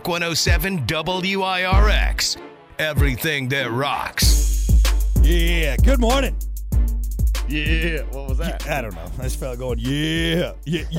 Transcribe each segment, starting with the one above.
Rock 107 WIRX. Everything that rocks. Yeah, good morning. Yeah, what was that? I don't know. I just felt going, yeah.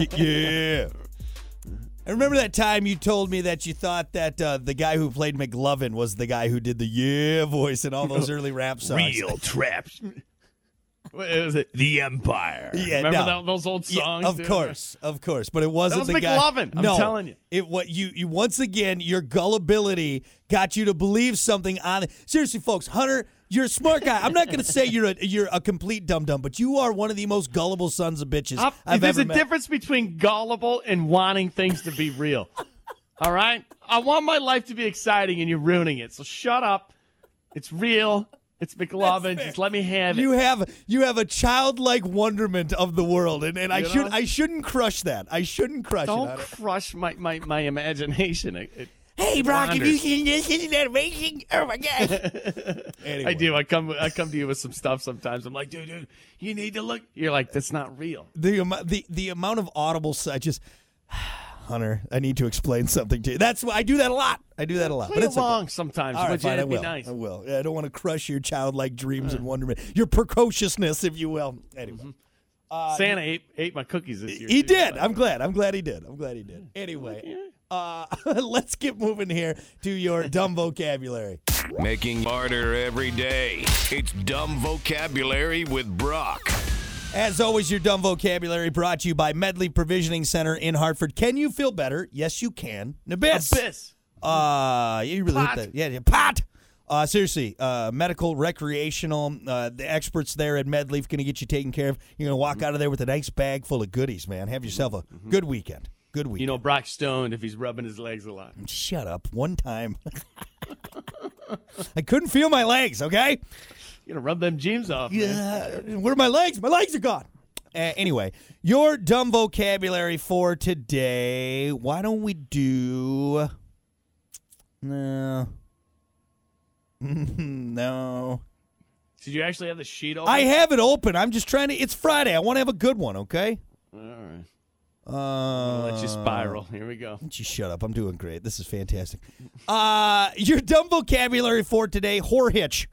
I remember that time you told me that you thought that the guy who played McLovin was the guy who did the yeah voice in all those early rap songs. Real traps. What was it? The Empire. Yeah, Remember those old songs? Yeah, of dude? course. But it wasn't That was the guy. McLovin, I'm telling you. It what you once again, your gullibility got you to believe something on it. Seriously, folks, Hunter, you're a smart guy. I'm not going to say you're a complete dum-dum, but you are one of the most gullible sons of bitches I've There's ever met. a difference between gullible and wanting things to be real. All right? I want my life to be exciting, and you're ruining it. So shut up. It's real. It's McLovin. Just let me have it. You have a childlike wonderment of the world, and I shouldn't crush that. I shouldn't crush it. Don't crush my imagination. Hey, Brock, have you seen this? Isn't that amazing? Oh my gosh! Anyway. I do. I come to you with some stuff sometimes. I'm like, dude, you need to look. You're like, that's not real. The amount of audible, I just, Hunter, I need to explain something to you. That's why I do that a lot. Play but it's along okay. sometimes. All right, fine, I It'd be will. nice. I will. I don't want to crush your childlike dreams and wonderment, your precociousness, if you will. Anyway. Santa ate my cookies this year. He too, did. so. I'm glad he did. Anyway, let's get moving here to your dumb vocabulary. Making harder every day. It's Dumb Vocabulary with Brock. As always, your dumb vocabulary brought to you by Medley Provisioning Center in Hartford. Can you feel better? Yes, you can. Abyss. You really Pot. hit that. Yeah, pot. Seriously, medical, recreational, the experts there at Medley are going to get you taken care of. You're going to walk out of there with a nice bag full of goodies, man. Have yourself a good weekend. Good weekend. You know, Brock's stoned if he's rubbing his legs a lot. Shut up. One time. I couldn't feel my legs, okay? You're going to rub them jeans off. Yeah. Where are my legs? My legs are gone. Anyway, your dumb vocabulary for today. Why don't we do... No. No. Did you actually have the sheet open? I have it open. I'm just trying to... It's Friday. I want to have a good one, okay? All right. I'll let you spiral. Here we go. Why don't you shut up? I'm doing great. This is fantastic. Your dumb vocabulary for today, whore hitch.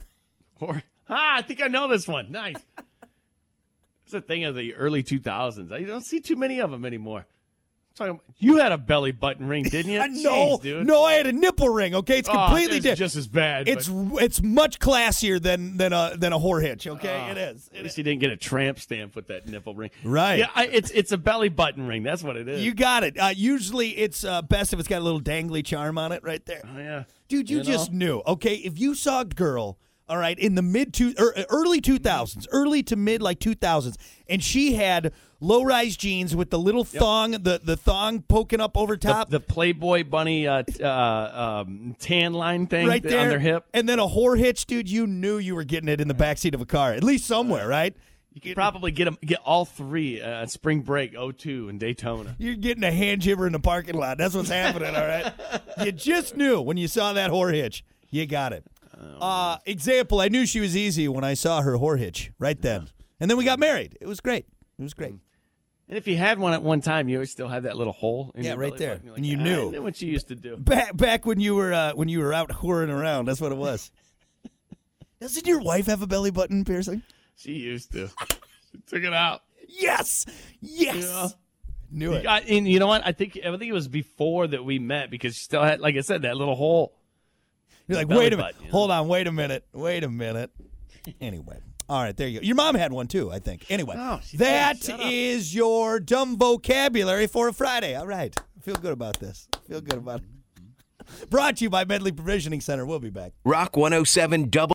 I think I know this one. Nice. It's a thing of the early 2000s. I don't see too many of them anymore. You had a belly button ring, didn't you? No, Jeez, dude. no, I had a nipple ring. Okay, it's completely different. Just as bad. It's much classier than a whore hitch. Okay, it is. At least you didn't get a tramp stamp with that nipple ring. Right. Yeah, it's a belly button ring. That's what it is. You got it. Usually it's best if it's got a little dangly charm on it right there. Oh yeah, dude, you just knew. Okay, if you saw a girl, all right, in the early 2000s, early to mid like 2000s, and she had low-rise jeans with the little thong, the thong poking up over top. The Playboy bunny tan line thing right there, on their hip. And then a whore hitch, dude, you knew you were getting it in the backseat of a car, at least somewhere, right? You could probably get all three at Spring Break 02 in Daytona. You're getting a hand jibber in the parking lot. That's what's happening, all right? You just knew when you saw that whore hitch. You got it. Example, I knew she was easy when I saw her whore hitch right then. Yeah. And then we got married. It was great. And if you had one at one time, you always still had that little hole in your right belly there. button. Like, and you knew. I knew what you used to do. Back when you were out whoring around. That's what it was. Doesn't your wife have a belly button piercing? She used to. She took it out. Yes. Yeah. Knew it. And you know what? I think it was before that we met because she still had, like I said, that little hole. You're like, wait a minute. Hold on. Wait a minute. Anyway. All right, there you go. Your mom had one, too, I think. Anyway, that is your dumb vocabulary for a Friday. All right. I feel good about this. Brought to you by Medley Provisioning Center. We'll be back. Rock 107